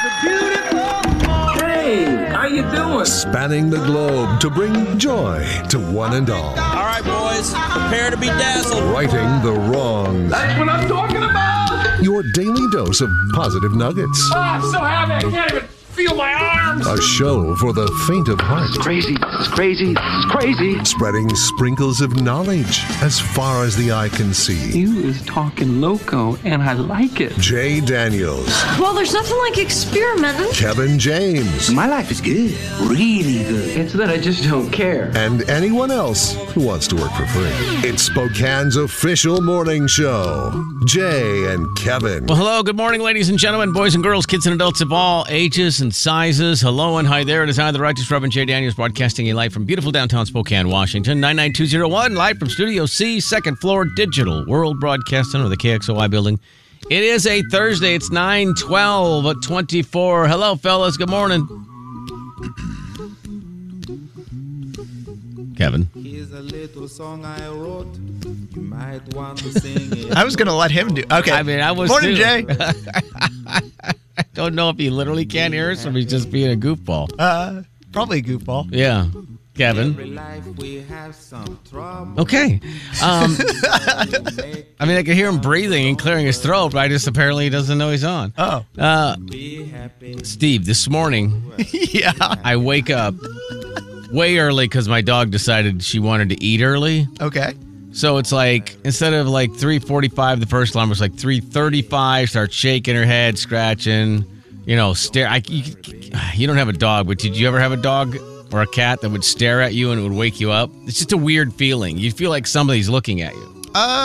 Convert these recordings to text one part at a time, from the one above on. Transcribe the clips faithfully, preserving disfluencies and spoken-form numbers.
Hey, how you doing? Spanning the globe to bring joy to one and all. All right, boys, prepare to be dazzled. Righting the wrongs. That's what I'm talking about! Your daily dose of positive nuggets. Oh, I'm so happy I can't even feel my arms! A show for the faint of heart. It's crazy, it's crazy, it's crazy. Spreading sprinkles of knowledge as far as the eye can see. You is talking loco, and I like it. Jay Daniels. Well, there's nothing like experimenting. Kevin James. My life is good, really good. It's that I just don't care. And anyone else who wants to work for free. It's Spokane's official morning show. Jay and Kevin. Well, hello, good morning, ladies and gentlemen, boys and girls, kids and adults of all ages and sizes. Hello and hi there. It is I, the Righteous Reverend Jay Daniels, broadcasting a live from beautiful downtown Spokane, Washington. nine nine two oh one, live from Studio C, second floor, Digital World Broadcast Center of the K X O I building. It is a Thursday. It's nine twelve twenty-four. Hello, fellas. Good morning. Kevin. Here's a little song I wrote. You might want to sing it. I was going to let him do. Okay. I mean, I was Morning, too. Jay. I don't know if he literally can't hear us or if he's just being a goofball. Uh, probably a goofball. Yeah. Kevin. Every life we have some trouble. Okay. Um, I mean, I can hear him breathing and clearing his throat, but I just apparently he doesn't know he's on. Oh. Uh, Be happy. Steve, this morning, Yeah. I wake up way early because my dog decided she wanted to eat early. Okay. So it's like, instead of like three forty-five, the first alarm was like three thirty-five, starts shaking her head, scratching, you know, stare. I, you, you don't have a dog, but did you ever have a dog or a cat that would stare at you and it would wake you up? It's just a weird feeling. You feel like somebody's looking at you.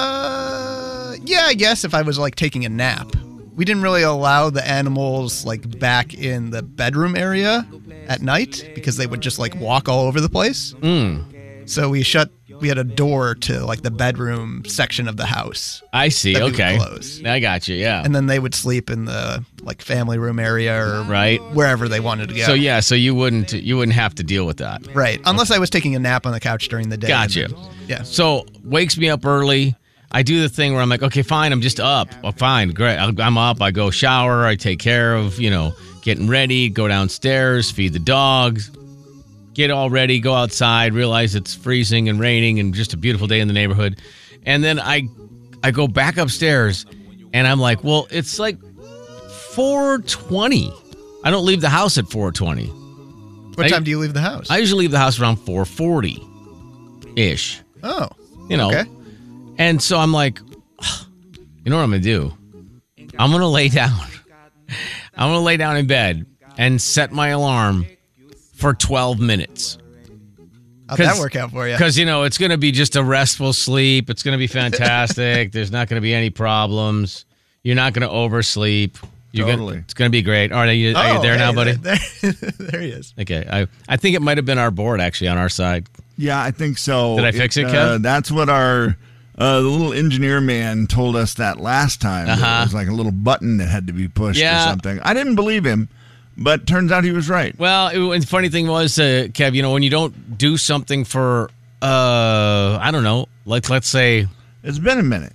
Uh, yeah, I guess if I was like taking a nap. We didn't really allow the animals like back in the bedroom area at night because they would just like walk all over the place. Mm. So we shut, we had a door to like the bedroom section of the house. I see. that we would Okay. close. I got you. Yeah. And then they would sleep in the like family room area or Right. wherever they wanted to go. So yeah, so you wouldn't you wouldn't have to deal with that. Right. Unless I was taking a nap on the couch during the day. Gotcha. And then- yeah. So wakes me up early. I do the thing where I'm like, okay, fine, I'm just up. Well, fine, great. I'm up. I go shower. I take care of, you know, getting ready, go downstairs, feed the dogs, get all ready, go outside, realize it's freezing and raining and just a beautiful day in the neighborhood. And then I I go back upstairs and I'm like, well, it's like four twenty. I don't leave the house at four twenty. What I- time do you leave the house? I usually leave the house around four forty-ish. oh. You know. Okay. And so I'm like, you know what I'm going to do? I'm going to lay down. I'm going to lay down in bed and set my alarm for twelve minutes. How'd that work out for you? Because, you know, it's going to be just a restful sleep. It's going to be fantastic. There's not going to be any problems. You're not going to oversleep. You're Totally. Gonna, it's going to be great. All right, are you, are you Oh, there hey, now, buddy? There, there he is. Okay. I, I think it might have been our board, actually, on our side. Yeah, I think so. Did I fix it, uh, Kev? That's what our uh, the little engineer man told us that last time. Uh-huh. It was like a little button that had to be pushed Yeah. or something. I didn't believe him, but turns out he was right. Well, it, the funny thing was, uh, Kev, you know, when you don't do something for, uh, I don't know, like let's say It's been a minute.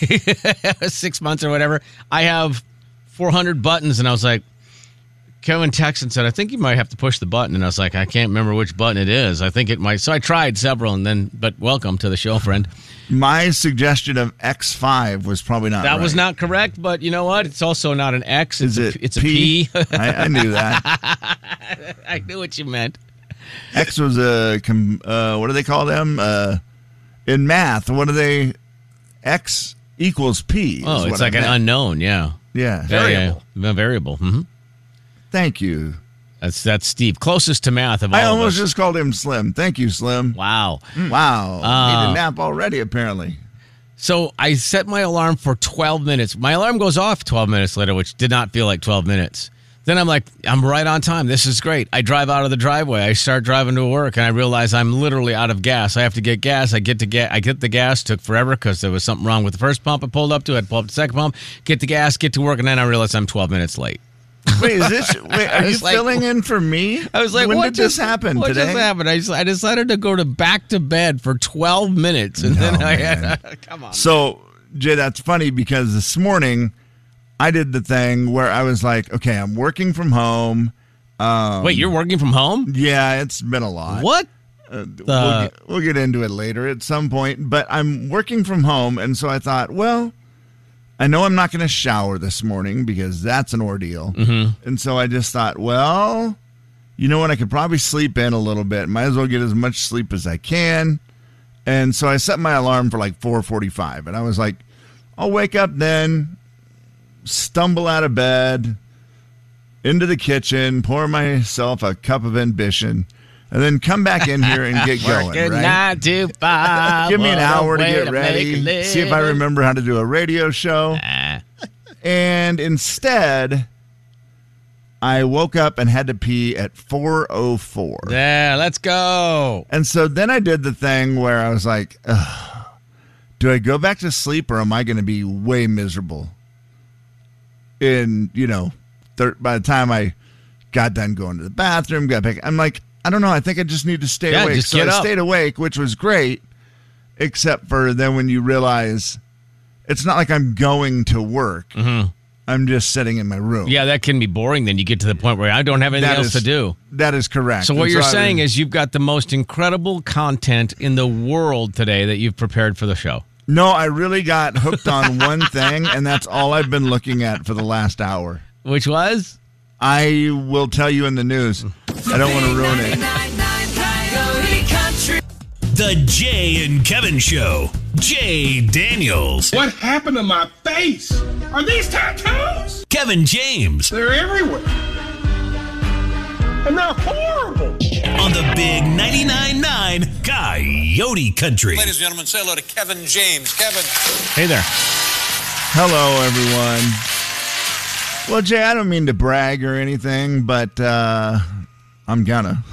six months or whatever, I have four hundred buttons, and I was like, Kevin texted and said, I think you might have to push the button. And I was like, I can't remember which button it is. I think it might. So I tried several, and then, but welcome to the show, friend. My suggestion of X five was probably not That right. was not correct, but you know what? It's also not an X. It's Is a, it it's a P? P. I, I knew that. I knew what you meant. X was a, com- uh, what do they call them? Uh, in math, what do they, X equals P. Oh, is it's what I like an meant. unknown, yeah. Yeah. Yeah, yeah, yeah. A variable. Mm-hmm. Thank you. That's that's Steve, closest to math of all I of almost us. just called him Slim. Thank you, Slim. Wow. Wow. Uh, Need a nap already, apparently. So I set my alarm for twelve minutes. My alarm goes off twelve minutes later, which did not feel like twelve minutes. Then I'm like, I'm right on time. This is great. I drive out of the driveway. I start driving to work, and I realize I'm literally out of gas. I have to get gas. I get to get. I get the gas. Took forever because there was something wrong with the first pump I pulled up to. I had to pull up the second pump, get the gas, get to work, and then I realize I'm twelve minutes late. Wait, is this? Wait, are you was like- filling in for me? I was like, when what did this just, happen what today? just happened? I, just, I decided to go to back to bed for twelve minutes, and No, then I man. had. Come on. So, Jay, that's funny because this morning I did the thing where I was like, okay, I'm working from home. Um, Wait, you're working from home? Yeah, it's been a lot. What? Uh, The- we'll, get, we'll get into it later at some point, but I'm working from home, and so I thought, well, I know I'm not going to shower this morning because that's an ordeal. Mm-hmm. And so I just thought, well, you know what? I could probably sleep in a little bit. Might as well get as much sleep as I can. And so I set my alarm for like four forty-five, and I was like, I'll wake up then, stumble out of bed, into the kitchen, pour myself a cup of ambition, and then come back in here and get going, Working right? nine to five. Give me an what a hour to way get make ready, a see if I living. remember how to do a radio show. Ah. And instead, I woke up and had to pee at four oh four. Yeah, let's go. And so then I did the thing where I was like, ugh, do I go back to sleep or am I going to be way miserable? In, you know, thir- by the time I got done going to the bathroom, got back, I'm like, I don't know. I think I just need to stay Yeah, awake. just so get I up. stayed awake, which was great, except for then when you realize it's not like I'm going to work. Mm-hmm. I'm just sitting in my room. Yeah, that can be boring. Then you get to the point where I don't have anything That else is- to do. That is correct. So what And you're I saying was- is you've got the most incredible content in the world today that you've prepared for the show. No, I really got hooked on one thing, and that's all I've been looking at for the last hour. Which was? I will tell you in the news. I don't want to ruin it. The Jay and Kevin Show. Jay Daniels. What happened to my face? Are these tattoos? Kevin James. They're everywhere. And they're horrible. On the big ninety-nine point nine Coyote Country. Ladies and gentlemen, say hello to Kevin James. Kevin. Hey there. Hello, everyone. Well, Jay, I don't mean to brag or anything, but uh, I'm gonna.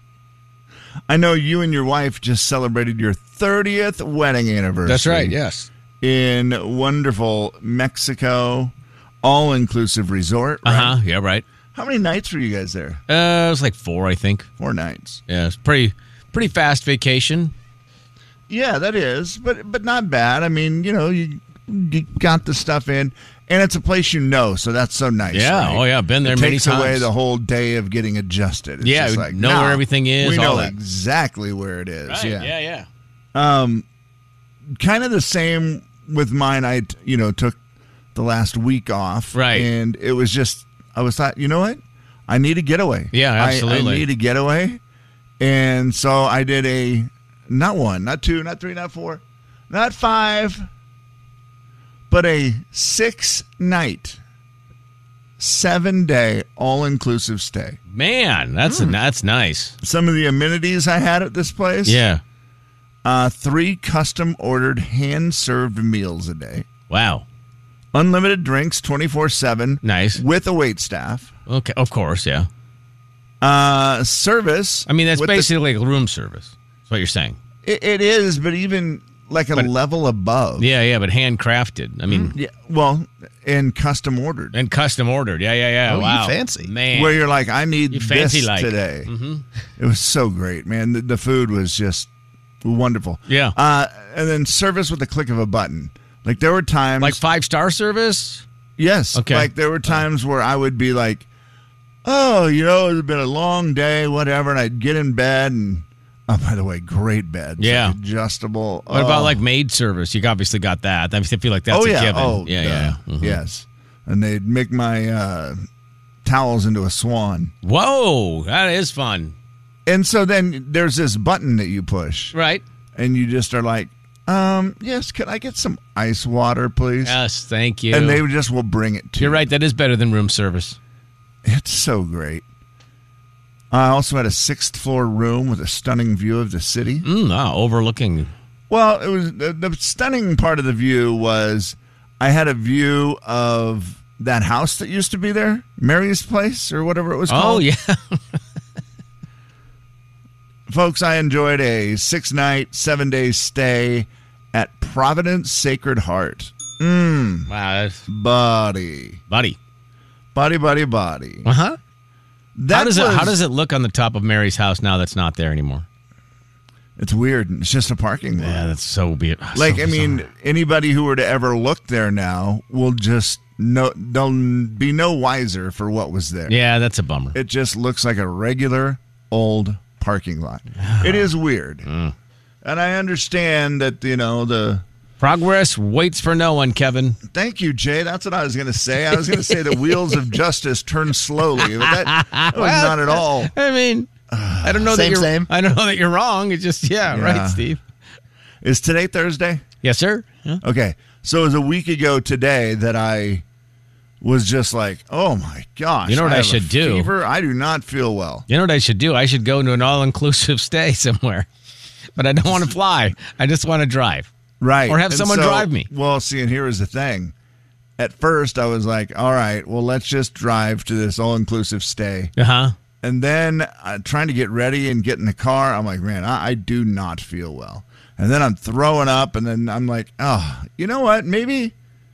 I know you and your wife just celebrated your thirtieth wedding anniversary. That's right, yes. In wonderful Mexico, all-inclusive resort. Right? Uh-huh, yeah, right. How many nights were you guys there? Uh, it was like four, I think. Four nights. Yeah, it's pretty pretty fast vacation. Yeah, that is, but but not bad. I mean, you know, you, you got the stuff in, and it's a place you know, so that's so nice. Yeah, right? oh yeah, been there it many takes times. away the whole day of getting adjusted. It's Yeah, just like, know nah, where everything is, We all know that. exactly where it is. Right, yeah, yeah, yeah. Um, kind of the same with mine. I you know took the last week off, Right. and it was just I was thought, you know what, I need a getaway. Yeah, I- absolutely. I, need a getaway, and so I did a not one, not two, not three, not four, not five, but a six night, seven day all inclusive stay. Man, that's Hmm. a, that's nice. Some of the amenities I had at this place. Yeah. Uh, three custom ordered hand served meals a day. Wow. Unlimited drinks twenty-four seven. Nice. With a wait staff. Okay, of course, yeah. Uh, service. I mean, that's with the- basically like room service. That's what you're saying. it, it is, but even like a But- level above. Yeah, yeah, but handcrafted. I mean, Yeah. Well, and custom ordered. and custom ordered. Yeah, yeah, yeah. Oh, you wow. fancy. Man. Where you're like, I need You this fancy like. today. Mhm. It was so great, man. The, the food was just wonderful. Yeah. Uh, and then service with the click of a button. Like there were times. Like five star service? Yes. Okay. Like there were times where I would be like, oh, you know, it's been a long day, whatever, and I'd get in bed and oh, by the way, great beds. Yeah. Like adjustable. What about Oh. like maid service? You obviously got that. I feel like that's oh, a yeah. given. Oh, yeah, duh. yeah. Mhm. Yes. And they'd make my uh, towels into a swan. Whoa, that is fun. And so then there's this button that you push. Right. And you just are like, um, yes, can I get some ice water, please? Yes, thank you. And they just will bring it to You're you. right. That is better than room service. It's so great. I also had a sixth floor room with a stunning view of the city. Mm, ah, overlooking. Well, it was the, the stunning part of the view was I had a view of that house that used to be there, Mary's Place or whatever it was Oh, called. yeah. Folks, I enjoyed a six night, seven day stay at Providence Sacred Heart. Mmm. Wow, that's, Buddy. buddy. Buddy, buddy, buddy. Uh huh. That How does it? was- How does it look on the top of Mary's house now? That's not there anymore. It's weird. It's just a parking lot. Yeah, that's so weird. Like, so I mean, bizarre. anybody who were to ever look there now will just no, they'll be no wiser for what was there. Yeah, that's a bummer. It just looks like a regular old parking lot. It is weird. Mm. And I understand that, you know, the... Progress waits for no one, Kevin. Thank you, Jay. That's what I was going to say. I was going to say the wheels of justice turn slowly. But that, that was Well, not at all. I mean, I don't know that Same, you're. same. I don't know that you're wrong. It's just yeah, Yeah. right, Steve. Is today Thursday? Yes, sir. Yeah. Okay. So it was a week ago today that I was just like, oh my gosh. You know what I have a should do? Fever. I do not feel well. You know what I should do? I should go to an all-inclusive stay somewhere, but I don't want to fly. I just want to drive. Right. Or have And someone so- drive me. Well, see, and here was the thing. At first, I was like, all right, well, let's just drive to this all-inclusive stay. Uh huh. And then uh, trying to get ready and get in the car, I'm like, man, I, I do not feel well. And then I'm throwing up, and then I'm like, oh, you know what? Maybe,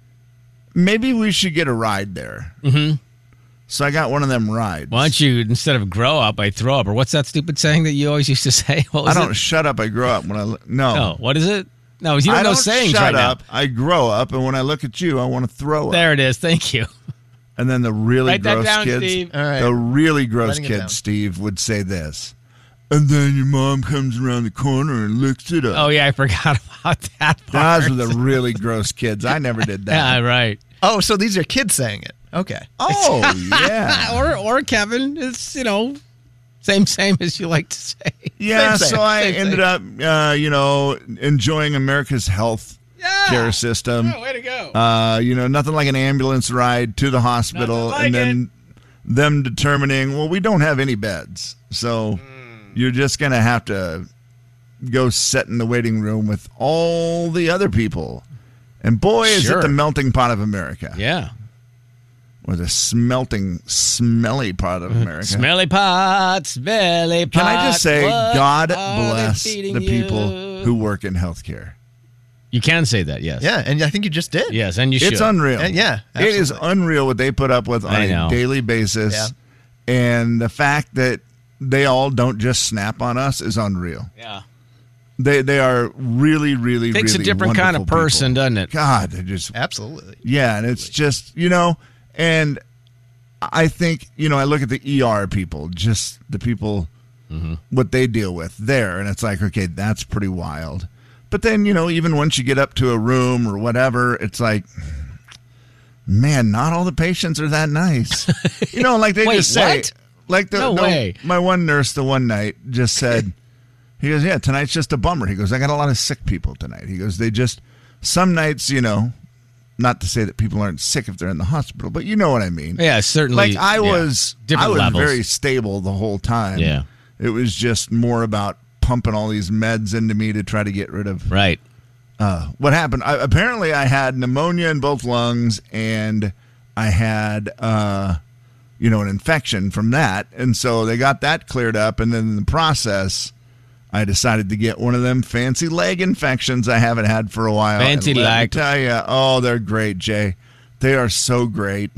maybe we should get a ride there. Mm-hmm. So I got one of them rides. Why don't you, instead of grow up, I throw up? Or what's that stupid saying that you always used to say? What was I don't it? shut up. I grow up when I look. No. No, what is it? No, you don't I know don't sayings shut right up. I grow up, and when I look at you, I want to throw now. up. There it is. Thank you. And then the really Write that gross down, kids, Steve. All right. the really gross Writing it down. kids, Steve, would say this. And then your mom comes around the corner and licks it up. Oh, yeah, I forgot about that part. Those are the really gross kids. I never did that. Yeah, right. Oh, so these are kids saying it. Okay. Oh, yeah. or, or Kevin, it's, you know, same, same as you like to say. Yeah, Same, same. so I Same, ended same. up, uh, you know, enjoying America's health Yeah. care system. Oh, way to go. Uh, you know, nothing like an ambulance ride to the hospital Nothing like and then them determining, well, we don't have any beds. So Hmm. you're just going to have to go sit in the waiting room with all the other people. And boy, is Sure. it the melting pot of America. Yeah. Or the smelting, smelly pot of America. Smelly pot, smelly pot. Can I just say, what God are they bless feeding the people you? who work in healthcare. You can say that, yes. Yeah, and I think you just did. Yes, and you should. It's unreal. Uh, yeah, It is absolutely. unreal what they put up with on I a know. daily basis. Yeah. And the fact that they all don't just snap on us is unreal. Yeah. They they are really, really, Takes really a different kind of wonderful person, people. doesn't it? God, they just Absolutely. yeah, and it's just, you know, and I think, you know, I look at the E R people, just the people, Mm-hmm. what they deal with there, and it's like, okay, that's pretty wild. But then, you know, even once you get up to a room or whatever, it's like, man, not all the patients are that nice. You know, like they Wait, just say, what? like the, No the- way. my one nurse the one night just said, he goes, yeah, tonight's just a bummer. He goes, I got a lot of sick people tonight. He goes, they just, some nights, you know, not to say that people aren't sick if they're in the hospital, but you know what I mean. Yeah, certainly. Like I yeah. was, Different I was levels. very stable the whole time. Yeah. It was just more about pumping all these meds into me to try to get rid of Right. uh, what happened. I, apparently, I had pneumonia in both lungs, and I had, uh, you know, an infection from that, and so they got that cleared up, and then in the process, I decided to get one of them fancy leg infections I haven't had for a while. Fancy And let me leg. tell you, oh, they're great, Jay. They are so great.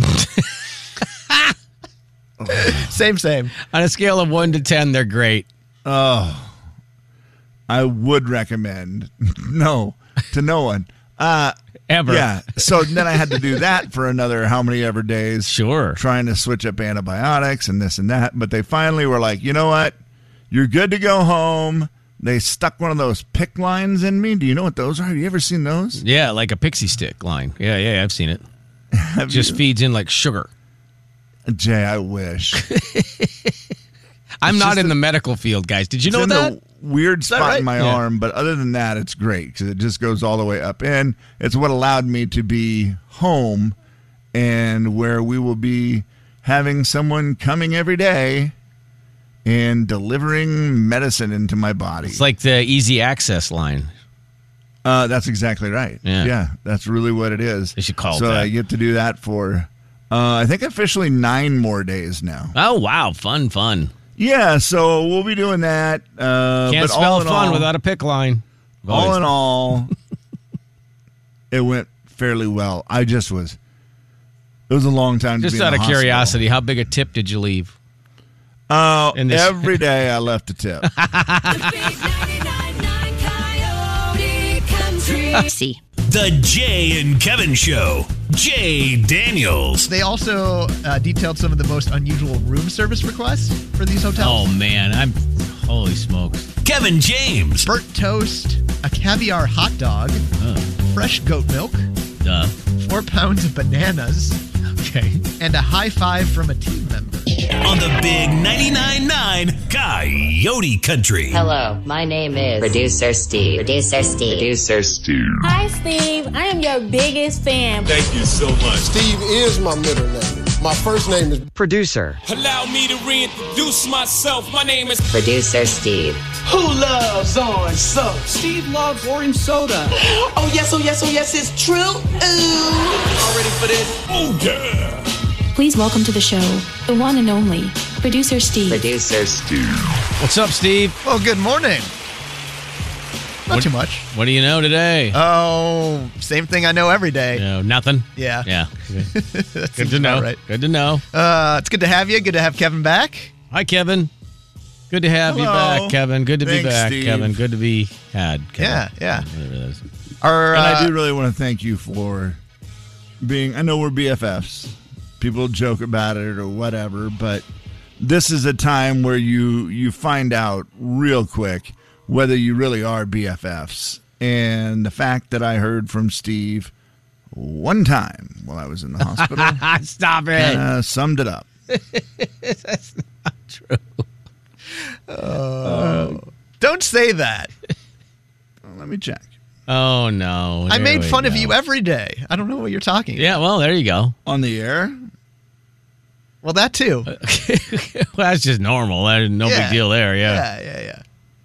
Same, same. On a scale of one to ten, they're great. Oh, I would recommend no to no one. Uh, Ever. Yeah. So then I had to do that for another how many ever days. Sure. Trying to switch up antibiotics and this and that. But they finally were like, you know what? You're good to go home. They stuck one of those pick lines in me. Do you know what those are? Have you ever seen those? Yeah, like a pixie stick line. Yeah, yeah, I've seen it. Have Just you? feeds in like sugar. Jay, I wish. I'm It's not just in a- the medical field, guys. Did you know It's in that? the weird spot right? in my Yeah. arm, but other than that, it's great because it just goes all the way up in. It's what allowed me to be home and where we will be having someone coming every day and delivering medicine into my body. It's like the easy access line. Uh, that's exactly right. Yeah. that's really what it is. They should call it so that. I get to do that for, uh, I think officially nine more days now. Oh, wow. Fun, fun. Yeah, so we'll be doing that. Uh, Can't but spell all in fun all, without a pick line. all in all, it went fairly well. I just was. It was a long time to Just be in out the of hospital. curiosity, how big a tip did you leave? Uh, in this- every day I left a tip. The big ninety-nine See. The Jay and Kevin Show. Jay Daniels. They also uh, detailed some of the most unusual room service requests for these hotels. Oh, man. I'm. Holy smokes. Kevin James. Burnt toast, a caviar hot dog, Oh, fresh goat milk, duh. four pounds of bananas, Okay. and a high five from a team member. On the big ninety-nine point nine Coyote Country. Hello, my name is Producer Steve. Producer Steve. Producer Steve. Hi, Steve. I am your biggest fan. Thank you so much. Steve is my middle name. My first name is Producer. Allow me to reintroduce myself. My name is Producer Steve. Who loves orange soda? Steve loves orange soda. Oh, yes, oh, yes, oh, yes, it's true. Ooh. All ready for this? Oh, yeah. Please welcome to the show, the one and only Producer Steve. Producer Steve. What's up, Steve? Well, good morning. Not What- too much. What do you know today? Oh, same thing I know every day. No, nothing. Yeah. Yeah. That Good seems to know. about right. Good to know. Uh, it's good to have you. Good to have Kevin back. Hi, Kevin. Good to have you Hello. back, Kevin. Good to Thanks, be back, Steve. Kevin. Good to be had, Kevin. Yeah, yeah. Whatever that is. Our, And uh, I do really want to thank you for being, I know we're B F Fs. People joke about it or whatever, but this is a time where you you find out real quick whether you really are B F Fs. And the fact that I heard from Steve one time while I was in the hospital Stop it. kinda summed it up. That's not true. uh, don't say that. Let me check. Oh, no. I There made we fun of go. you every day. I don't know what you're talking Yeah, well, there you go. On the air? about. Well, that too. well, that's just normal. That, no Yeah. big deal there, yeah. Yeah, yeah, yeah.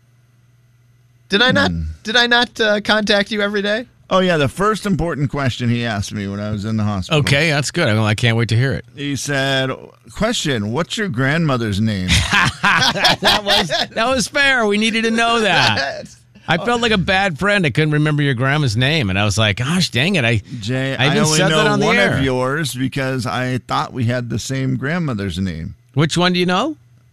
Did I not? Did I not uh, contact you every day? Oh, yeah, the first important question he asked me when I was in the hospital. Okay, that's good. I can't wait to hear it. He said, question, what's your grandmother's name? that was that was fair. We needed to know that. I felt like a bad friend. I couldn't remember your grandma's name, and I was like, "Gosh, dang it!" I Jay, I I, even only said know that on the one air. of yours because I thought we had the same grandmother's name. Which one do you know?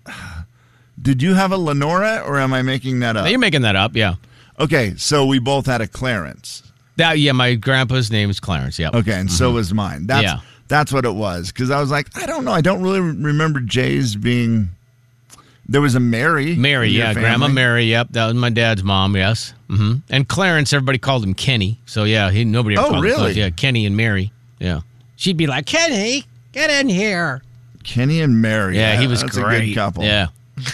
Did you have a Lenora, or am I making that up? No, you're making that up, yeah. Okay, so we both had a Clarence. That yeah, my grandpa's name is Clarence. Yeah. Okay, and so was mine. That's Yeah. that's what it was. Because I was like, I don't know. I don't really remember Jay's being. There was a Mary. Mary, in your yeah, family. Grandma Mary. Yep, that was my dad's mom. Yes. Mm-hmm. And Clarence, everybody called him Kenny. So yeah, he nobody. Ever Oh, called him really? Clarence. Yeah, Kenny and Mary. Yeah. She'd be like, Kenny, get in here. Kenny and Mary. Yeah, he was that's great. a good couple. Yeah.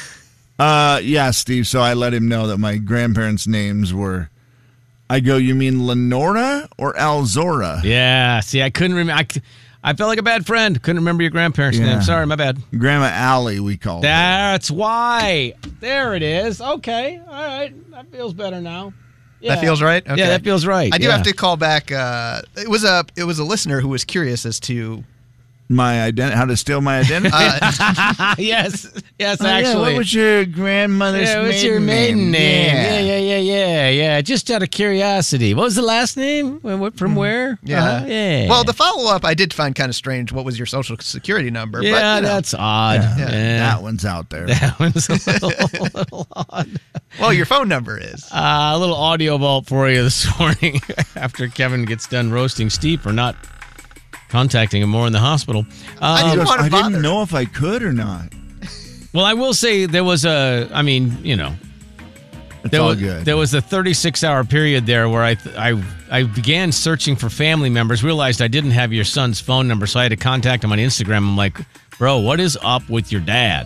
Uh, yeah, Steve. So I let him know that my grandparents' names were. I go, you mean Lenora or Alzora? Yeah. See, I couldn't remember. I, c- I felt like a bad friend. Couldn't remember your grandparents' Yeah. name. Sorry, my bad. Grandma Allie, we called her. That's why. There it is. Okay. All right. That feels better now. Yeah. That feels right. Okay. Yeah, that feels right. I do yeah. have to call back. Uh, it was a it was a listener who was curious as to My identity, how to steal my identity? uh, yes. Yes, Oh, yeah, actually. what was your grandmother's yeah, what's maiden your maiden name? Yeah. Yeah. yeah, yeah, yeah, yeah, Just out of curiosity, what was the last name? Wh- what- From where? yeah. Uh-huh, yeah. Well, the follow up I did find kind of strange. What was your social security number? yeah, but, you know. that's odd. Yeah, Yeah. That one's out there. That one's a little, a little odd. Well, your phone number is. Uh, a little audio vault for you this morning after Kevin gets done roasting Steve for not contacting him more in the hospital. I Um, didn't He goes, want to I bother. didn't know if I could or not. well, I will say there was a, I mean, you know, It's there all was, good. There was a thirty-six hour period there where I, th- I I began searching for family members, realized I didn't have your son's phone number, so I had to contact him on Instagram. I'm like, bro, what is up with your dad?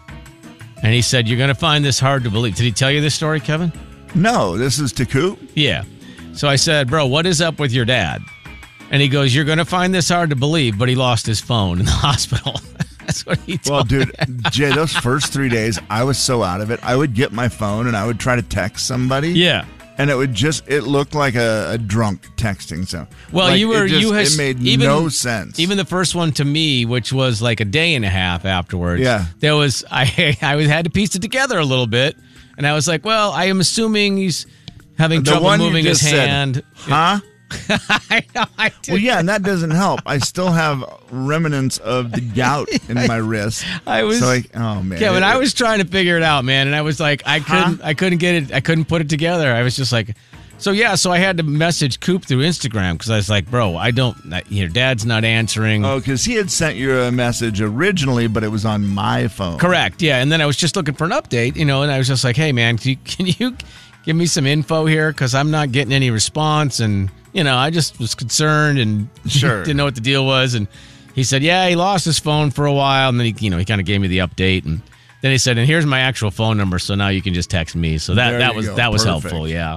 And he said, you're going to find this hard to believe. Did he tell you this story, Kevin? No, this is Taku. Yeah. So I said, bro, what is up with your dad? And he goes, you're going to find this hard to believe, but he lost his phone in the hospital. That's what he Well, told me. dude, Jay, those first three days, I was so out of it. I would get my phone and I would try to text somebody. Yeah. And it would just, it looked like a, a drunk texting. So, Well, like, you were, it just, you has it made even, no sense. Even the first one to me, which was like a day and a half afterwards. Yeah. There was, I, I was had to piece it together a little bit. And I was like, well, I am assuming he's having The trouble one you moving his just said, hand. Huh? I know, I did. Well, yeah, and that doesn't help. I still have remnants of the gout in my wrist. I was so like, oh man, Kevin, It- I was trying to figure it out, man, and I was like, I couldn't, I couldn't get it, I couldn't put it together. I was just like, So, yeah, so I had to message Coop through Instagram because I was like, bro, I don't, your dad's not answering. Oh, because he had sent you a message originally, but it was on my phone. Correct, yeah. And then I was just looking for an update, you know, and I was just like, hey, man, can you, can you give me some info here? Because I'm not getting any response. And, you know, I just was concerned and sure. didn't know what the deal was. And he said, yeah, he lost his phone for a while. And then, he, you know, he kind of gave me the update. And then he said, and here's my actual phone number, so now you can just text me. So that, that was go. that was Perfect. helpful, yeah.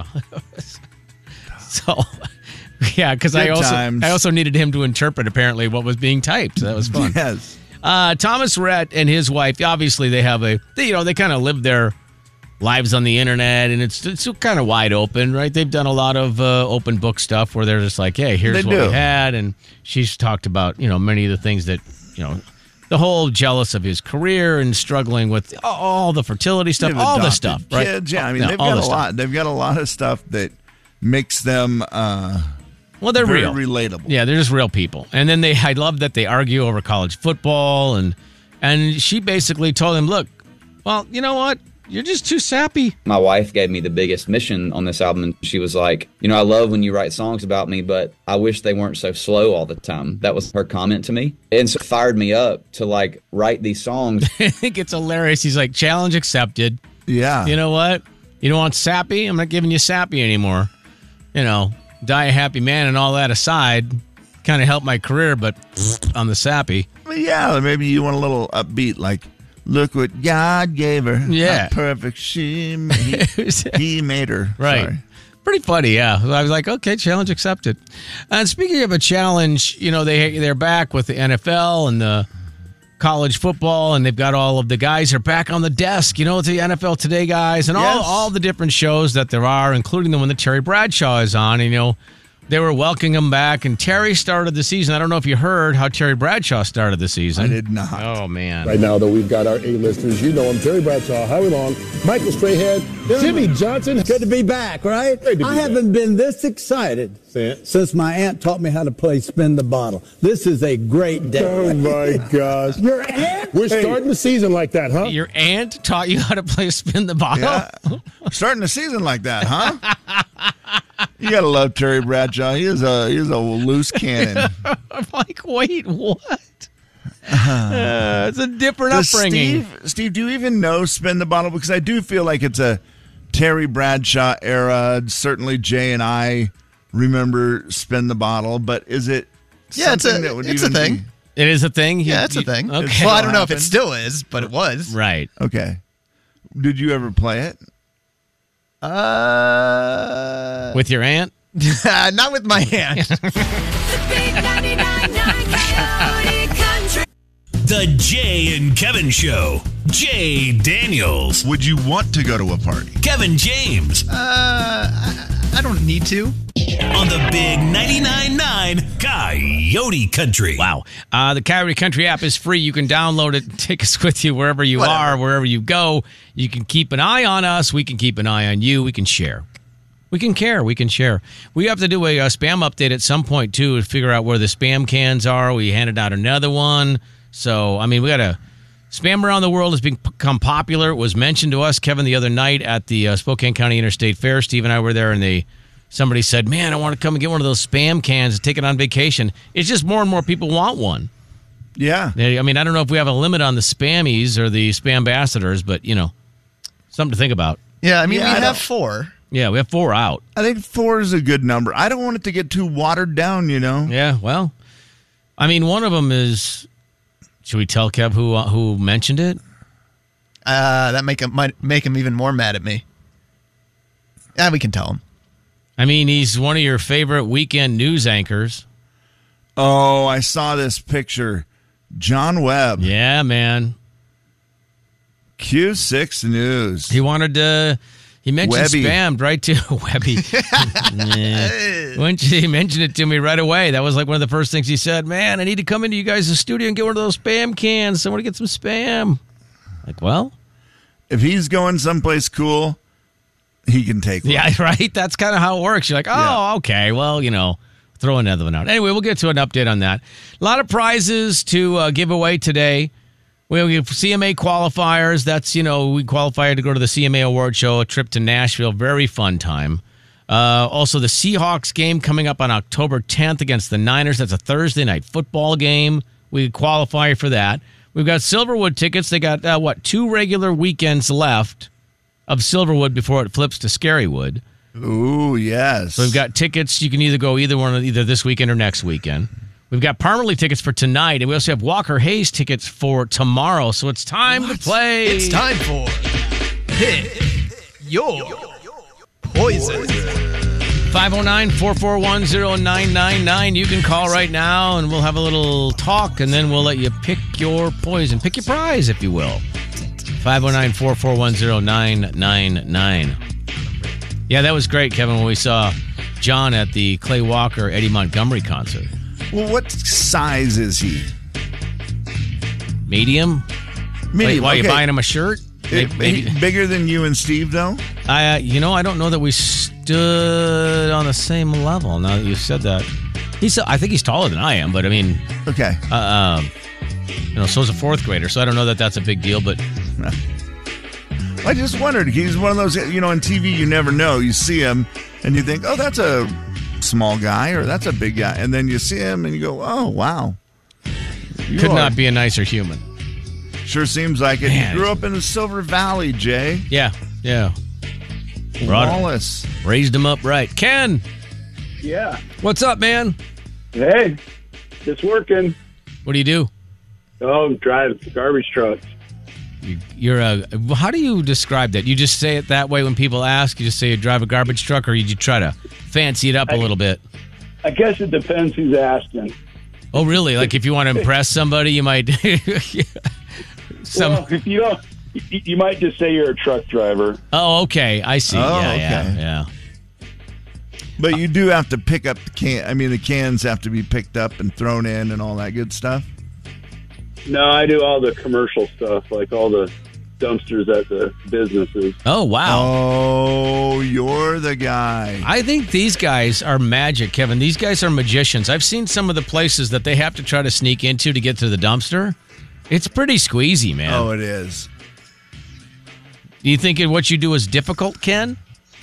So, yeah, because I also times. I also needed him to interpret apparently what was being typed. So that was fun. Yes. Uh, Thomas Rhett and his wife, obviously they have a, they, you know, they kind of live their lives on the internet, and it's it's kind of wide open, right? They've done a lot of uh, open book stuff where they're just like, hey, here's they what do. we had, and she's talked about, you know, many of the things that, you know, the whole jealous of his career and struggling with all the fertility stuff, They've all the adopted stuff, right? Kids, yeah, I mean, No, they've all got the a stuff. lot. They've got a lot of stuff that makes them uh, well, they're very real, relatable. Yeah, they're just real people. And then they, I love that they argue over college football, and and she basically told him, look, well, you know what? You're just too sappy. My wife gave me the biggest mission on this album, and she was like, you know, I love when you write songs about me, but I wish they weren't so slow all the time. That was her comment to me. And so it fired me up to, like, write these songs. I think it's hilarious. He's like, challenge accepted. Yeah. You know what? You don't want sappy? I'm not giving you sappy anymore. You know, die a happy man and all that aside, kind of helped my career, but on the sappy. Yeah, maybe you want a little upbeat, like, look what God gave her. Yeah. How perfect she made. He made her. Right. Sorry. Pretty funny, yeah. I was like, okay, challenge accepted. And speaking of a challenge, you know, they, they're back with the N F L and the college football, and they've got all of the guys are back on the desk, you know, the N F L Today guys and Yes. all, all the different shows that there are, including the one that Terry Bradshaw is on. And, you know, they were welcoming him back, and Terry started the season. I don't know if you heard how Terry Bradshaw started the season. I did not. Oh, man. Right now, though, we've got our A-listers. You know them. Terry Bradshaw, Howie Long, Michael Strahan, Jimmy Johnson. Good to be back, right? Great to be I back. haven't been this excited since my aunt taught me how to play Spin the Bottle. This is a great day. Oh, my gosh. Your aunt? We're starting the season like that, huh? Your aunt taught you how to play Spin the Bottle? Yeah. Starting the season like that, huh? You gotta love Terry Bradshaw. He is a he is a loose cannon. I'm like, wait, what? Uh, it's a different Does upbringing. Steve, Steve, do you even know Spin the Bottle? Because I do feel like it's a Terry Bradshaw era. Certainly, Jay and I remember Spin the Bottle. But is it? Yeah, it's a something that would it's a even thing. be- It is a thing? You- Yeah, it's a you- thing. Okay. Well, I don't know if happened? it still is, but it was. Right. Okay. Did you ever play it? Uh, With your aunt? not with my aunt. The Jay and Kevin Show. Jay Daniels. Would you want to go to a party? Kevin James. Uh, I, I don't need to. On the big ninety-nine point nine Coyote Country. Wow. Uh, the Coyote Country app is free. You can download it, take us with you wherever you Whatever. are, wherever you go. You can keep an eye on us. We can keep an eye on you. We can share. We can care. We can share. We have to do a, a spam update at some point, too, to figure out where the spam cans are. We handed out another one. So, I mean, we got to... Spam around the world has become popular. It was mentioned to us, Kevin, the other night at the uh, Spokane County Interstate Fair. Steve and I were there, and they somebody said, man, I want to come and get one of those spam cans and take it on vacation. It's just more and more people want one. Yeah. I mean, I don't know if we have a limit on the spammies or the spam ambassadors, but, you know, something to think about. Yeah, I mean, Yeah, we I have don't- four. Yeah, we have four out. I think four is a good number. I don't want it to get too watered down, you know? Yeah, well, I mean, one of them is... Should we tell Kev who uh, who mentioned it? Uh, that make him might make him even more mad at me. Yeah, we can tell him. I mean, he's one of your favorite weekend news anchors. Oh, I saw this picture. John Webb. Yeah, man. Q six News. He wanted to... He mentioned Webby. spammed, right, too. Webby. Yeah. When he mentioned it to me right away, that was like one of the first things he said. Man, I need to come into you guys' studio and get one of those spam cans. I want to get some spam. Like, well... If he's going someplace cool, he can take one. Yeah, right? That's kind of how it works. You're like, oh, Yeah. okay, well, you know, throw another one out. Anyway, we'll get to an update on that. A lot of prizes to uh, give away today. We have C M A qualifiers. That's, you know, we qualified to go to the C M A Award Show, a trip to Nashville. Very fun time. Uh, also, the Seahawks game coming up on October tenth against the Niners. That's a Thursday night football game. We qualify for that. We've got Silverwood tickets. They got, uh, what, two regular weekends left of Silverwood before it flips to Scarywood. Ooh, yes. So we've got tickets. You can either go either one, either this weekend or next weekend. We've got Parmalee tickets for tonight, and we also have Walker Hayes tickets for tomorrow. So it's time what? to play. It's time for Pick Your Poison. five oh nine, four four one, oh nine nine nine. You can call right now, and we'll have a little talk, and then we'll let you pick your poison. Pick your prize, if you will. five oh nine, four four one, oh nine nine nine. Yeah, that was great, Kevin, when we saw John at the Clay Walker Eddie Montgomery concert. Well, what size is he? Medium? Medium. Why, why okay. you buying him a shirt? It, Maybe. Bigger than you and Steve, though? I, uh, you know, I don't know that we stood on the same level. Now that you said that, he's. I think he's taller than I am, but I mean, okay. Uh, um, you know, so is a fourth grader, so I don't know that that's a big deal. But I just wondered. He's one of those. You know, on T V, you never know. You see him, and you think, "Oh, that's a small guy," or "That's a big guy," and then you see him, and you go, "Oh, wow." You could are- not be a nicer human. Sure seems like it. Man. You grew up in the Silver Valley, Jay. Yeah, yeah. Wallace. Raised him up right. Ken. Yeah. What's up, man? Hey, it's working. What do you do? Oh, drive garbage trucks. You, you're a. How do you describe that? You just say it that way when people ask? You just say you drive a garbage truck, or you try to fancy it up a little bit? I guess it depends who's asking. Oh, really? Like if you want to impress somebody, you might. Some... Well, if you don't, you, you might just say you're a truck driver. Oh, okay. I see. Oh, yeah, okay. yeah, yeah. But you do have to pick up the can. I mean, the cans have to be picked up and thrown in and all that good stuff. No, I do all the commercial stuff, like all the dumpsters at the businesses. Oh, wow. Oh, you're the guy. I think these guys are magic, Kevin. These guys are magicians. I've seen some of the places that they have to try to sneak into to get to the dumpster. It's pretty squeezy, man. Oh, it is. Do you think what you do is difficult, Ken?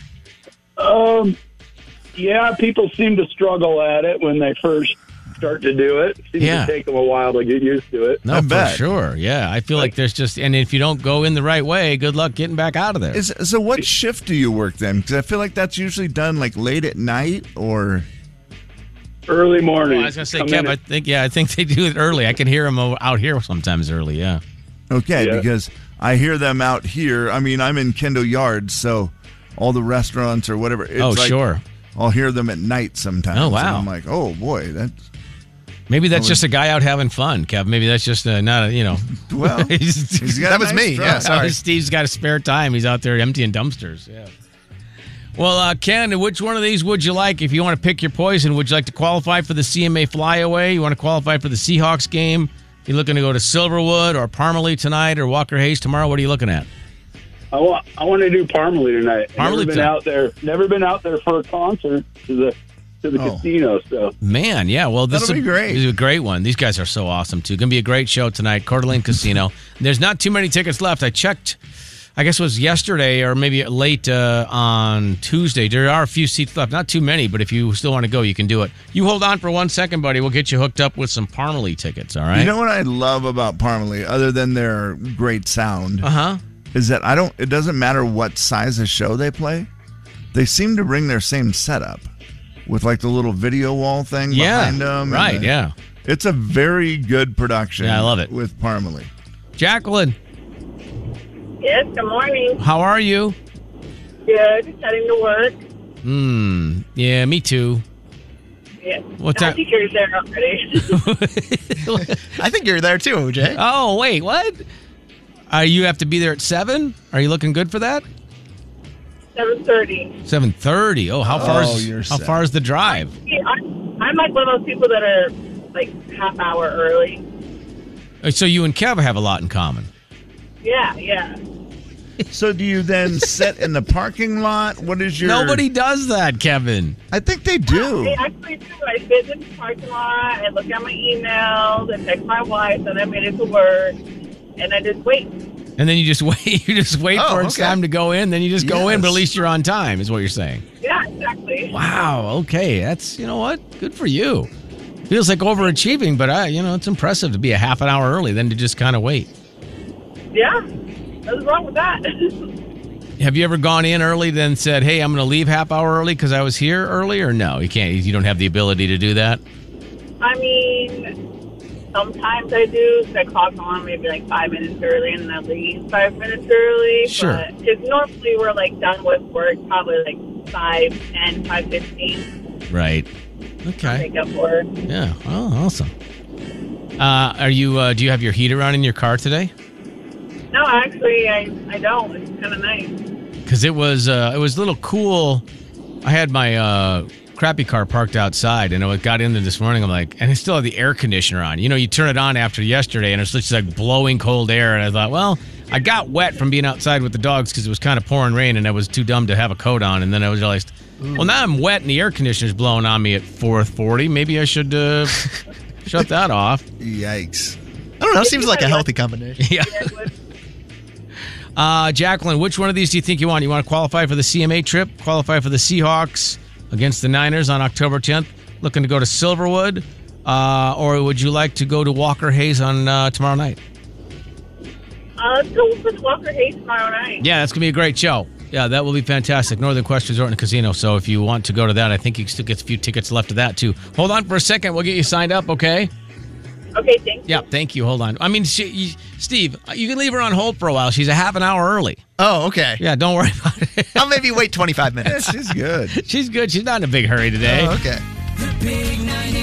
Um, yeah, people seem to struggle at it when they first start to do it. It seems Yeah. to take them a while to get used to it. No, for sure. Yeah, I feel like there's just, and if you don't go in the right way, good luck getting back out of there. Is, so what shift do you work then? Because I feel like that's usually done like late at night or... Early morning. Well, I was going to say, Come Kev, in I at- think, yeah, I think they do it early. I can hear them out here sometimes early, yeah. Okay, Yeah. because I hear them out here. I mean, I'm in Kendall Yards, so all the restaurants or whatever. It's Oh, like, sure. I'll hear them at night sometimes. Oh, wow. And I'm like, oh, boy, that's... Maybe that's I just a guy out having fun, Kev. Maybe that's just uh not a, you know. Well, he's, he's got That a was nice me, truck. yeah, sorry. Steve's got a spare time. He's out there emptying dumpsters. Yeah. Well, uh, Ken, which one of these would you like? If you want to pick your poison, would you like to qualify for the C M A Flyaway? You want to qualify for the Seahawks game? You looking to go to Silverwood or Parmalee tonight or Walker Hayes tomorrow? What are you looking at? I want I want to do Parmalee tonight. I've Parmalee never been tonight. out there. Never been out there for a concert to the to the Oh. casino. So Man, yeah. Well, this That'll is a, be great. This is a great one. These guys are so awesome, too. Going to be a great show tonight, Coeur d'Alene Casino. There's not too many tickets left. I checked, I guess it was yesterday or maybe late uh, on Tuesday. There are a few seats left. Not too many, but if you still want to go, you can do it. You hold on for one second, buddy. We'll get you hooked up with some Parmalee tickets, all right? You know what I love about Parmalee, other than their great sound, Uh-huh. is that I don't. It doesn't matter what size of show they play. They seem to bring their same setup with like the little video wall thing Yeah, behind them. and right, the- yeah. It's a very good production. Yeah, I love it. With Parmalee. Jacqueline, Yes, good morning. how are you? Good, just heading to work. Hmm. Yeah, me too. Yeah. What I time- think you're there already. I think you're there too, Jay. Oh, wait, what? Uh, you have to be there at seven? Are you looking good for that? seven thirty. seven thirty. Oh, how far Oh, is you're how set. far is the drive? Yeah, I'm, I'm like one of those people that are like half hour early. Uh, So you and Kev have a lot in common. Yeah, yeah. So do you then sit in the parking lot? What is your... Nobody does that, Kevin. I think they do. I actually do. I sit in the parking lot, I look at my emails, I text my wife, and I made it to work, and I just wait. And then you just wait. You just wait Oh, for it's okay. time to go in. Then you just go in, but at Yes. least you're on time. Is what you're saying. Yeah, exactly. Wow. Okay. That's, you know what? Good for you. Feels like overachieving, but I, you know, it's impressive to be a half an hour early than to just kind of wait. Yeah. Nothing wrong with that. Have you ever gone in early then said, hey, I'm going to leave half hour early because I was here early, or no? You can't. You don't have the ability to do that? I mean, sometimes I do. So I clock on maybe like five minutes early and then I leave five minutes early. Sure. Because normally we're like done with work probably like five ten, five fifteen. Right. Okay. Make up for. Yeah. Oh, awesome. Uh, are you? Uh, do you have your heater on in your car today? No, actually, I, I don't. It's kind of nice. Because it was uh, it was a little cool. I had my uh, crappy car parked outside, and I got in there this morning. I'm like, and I still had the air conditioner on. You know, you turn it on after yesterday, and it's just like blowing cold air. And I thought, well, I got wet from being outside with the dogs because it was kind of pouring rain, and I was too dumb to have a coat on. And then I was realized, Ooh. well, now I'm wet, and the air conditioner's blowing on me at four forty. Maybe I should uh, shut that off. Yikes! I don't know. Seems like a healthy combination. Yeah. Uh, Jacqueline, which one of these do you think you want? You want to qualify for the C M A trip, qualify for the Seahawks against the Niners on October tenth, looking to go to Silverwood, uh, or would you like to go to Walker Hayes on uh, tomorrow night? Uh, let's go with Walker Hayes tomorrow night. Yeah, that's going to be a great show. Yeah, that will be fantastic. Northern Quest Resort and Casino. So if you want to go to that, I think you still get a few tickets left of that, too. Hold on for a second. We'll get you signed up, okay? Okay, thank you. Yeah, thank you. Hold on. I mean, she, you, Steve, you can leave her on hold for a while. She's a half an hour early. Oh, okay. Yeah, don't worry about it. I'll maybe wait twenty-five minutes. Yeah, she's good. She's good. She's not in a big hurry today. Oh, okay. The big ninety